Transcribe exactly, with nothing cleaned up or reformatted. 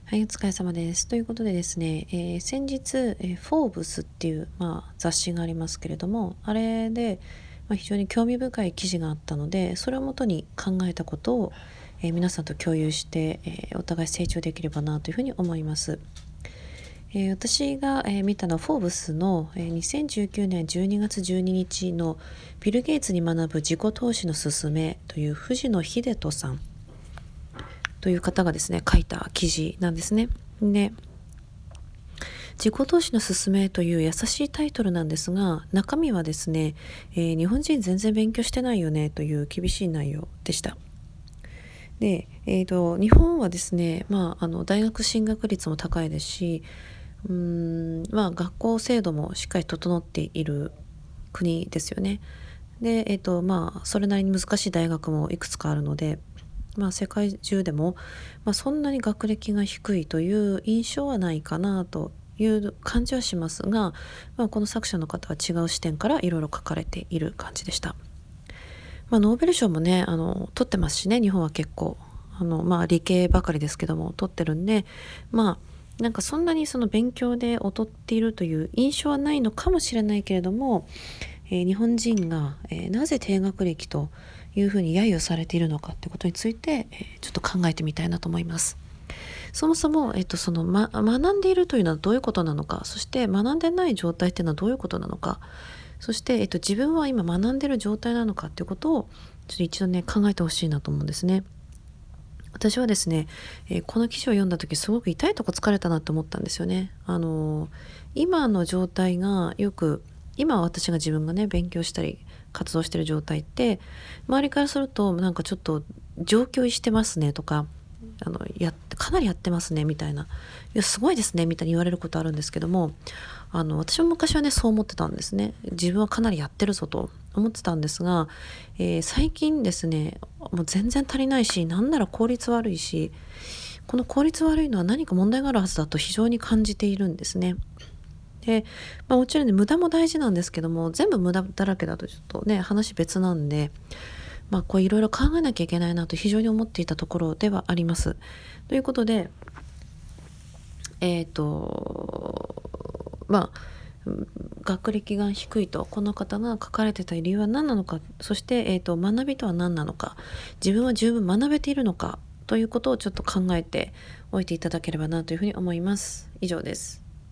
はい、お疲れ様です。ということでですね、えー先日、えーフォーブスっていう、まあ、雑誌がありますけれども、あれで、まあ、非常に興味深い記事があったので、それをもとに考えたことを、えー皆さんと共有して、えーお互い成長できればなというふうに思います。えー私が、えー見たのはフォーブスの、えーにせんじゅうきゅうねんじゅうにがつじゅうににちのビル・ゲイツに学ぶ自己投資のすすめという藤野秀人さんという方がですね、書いた記事なんですね。で、自己投資のすすめという優しいタイトルなんですが、中身はですね、えー日本人全然勉強してないよねという厳しい内容でした。で、えーと、日本はですね、まあ、あの大学進学率も高いですし、うーん、まあ、学校制度もしっかり整っている国ですよね。で、えーと、まあ、それなりに難しい大学もいくつかあるので、まあ、世界中でも、まあ、そんなに学歴が低いという印象はないかなという感じはしますが、まあ、この作者の方は違う視点からいろいろ書かれている感じでした。まあ、ノーベル賞もね、あの取ってますしね、日本は結構あの、まあ、理系ばかりですけども取ってるんで、まあなんかそんなにその勉強で劣っているという印象はないのかもしれないけれども、えー日本人が、えーなぜ低学歴というふうに揶揄されているのかってことについて、えーちょっと考えてみたいなと思います。そもそも、えっと、その、ま、学んでいるというのはどういうことなのか、そして学んでない状態っていうのはどういうことなのか、そして、えっと、自分は今学んでる状態なのかっていうことをちょっと一度ね考えてほしいなと思うんですね。私はですね、えーこの記事を読んだ時すごく痛いとこ疲れたなと思ったんですよね。あのー今の状態がよく今私が自分がね勉強したり活動してる状態って周りからするとなんかちょっと上級してますねとかあのやってかなりやってますねみたいないやすごいですねみたいに言われることあるんですけども、あの私も昔はねそう思ってたんですね。自分はかなりやってるぞと思ってたんですが、えー最近ですねもう全然足りないし、なんなら効率悪いし、この効率悪いのは何か問題があるはずだと非常に感じているんですね。で、まあ、もちろんね無駄も大事なんですけども、全部無駄だらけだとちょっとね話別なんで、まあこういろいろ考えなきゃいけないなと非常に思っていたところではあります。ということで、えっとまあ学歴が低いとこの方が書かれてた理由は何なのか、そして、えーと、学びとは何なのか、自分は十分学べているのかということをちょっと考えておいていただければなというふうに思います。以上です。